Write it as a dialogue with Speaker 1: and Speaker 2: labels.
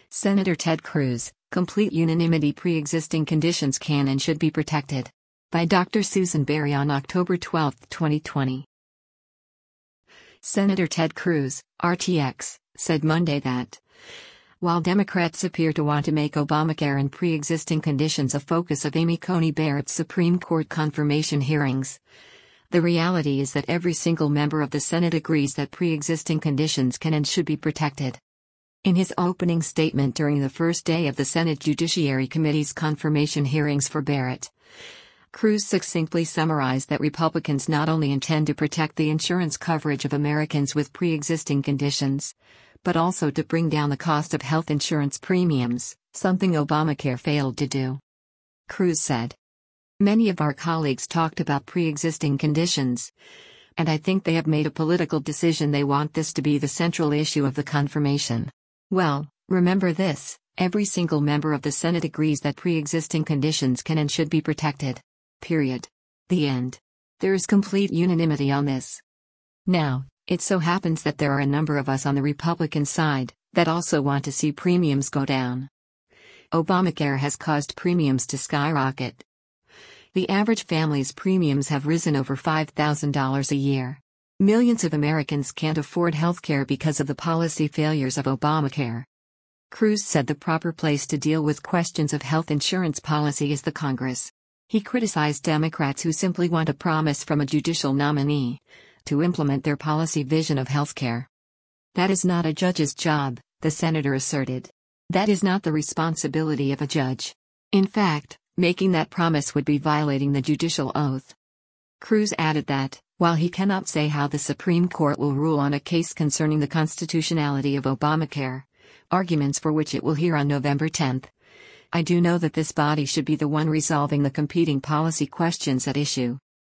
Speaker 1: Senator Ted Cruz, complete unanimity pre-existing conditions can and should be protected. By Dr. Susan Berry on October 12, 2020. Senator Ted Cruz, RTX, said Monday that, while Democrats appear to want to make Obamacare and pre-existing conditions a focus of Amy Coney Barrett's Supreme Court confirmation hearings, the reality is that every single member of the Senate agrees that pre-existing conditions can and should be protected. In his opening statement during the first day of the Senate Judiciary Committee's confirmation hearings for Barrett, Cruz succinctly summarized that Republicans not only intend to protect the insurance coverage of Americans with pre-existing conditions, but also to bring down the cost of health insurance premiums, something Obamacare failed to do. Cruz said, "Many of our colleagues talked about pre-existing conditions, and I think they have made a political decision they want this to be the central issue of the confirmation. Well, remember this, every single member of the Senate agrees that pre-existing conditions can and should be protected. Period. The end. There is complete unanimity on this. Now, it so happens that there are a number of us on the Republican side that also want to see premiums go down. Obamacare has caused premiums to skyrocket. The average family's premiums have risen over $5,000 a year. Millions of Americans can't afford healthcare because of the policy failures of Obamacare." Cruz said the proper place to deal with questions of health insurance policy is the Congress. He criticized Democrats who simply want a promise from a judicial nominee to implement their policy vision of healthcare. "That is not a judge's job," the senator asserted. "That is not the responsibility of a judge. In fact, making that promise would be violating the judicial oath." Cruz added that, while he cannot say how the Supreme Court will rule on a case concerning the constitutionality of Obamacare, arguments for which it will hear on November 10, "I do know that this body should be the one resolving the competing policy questions at issue."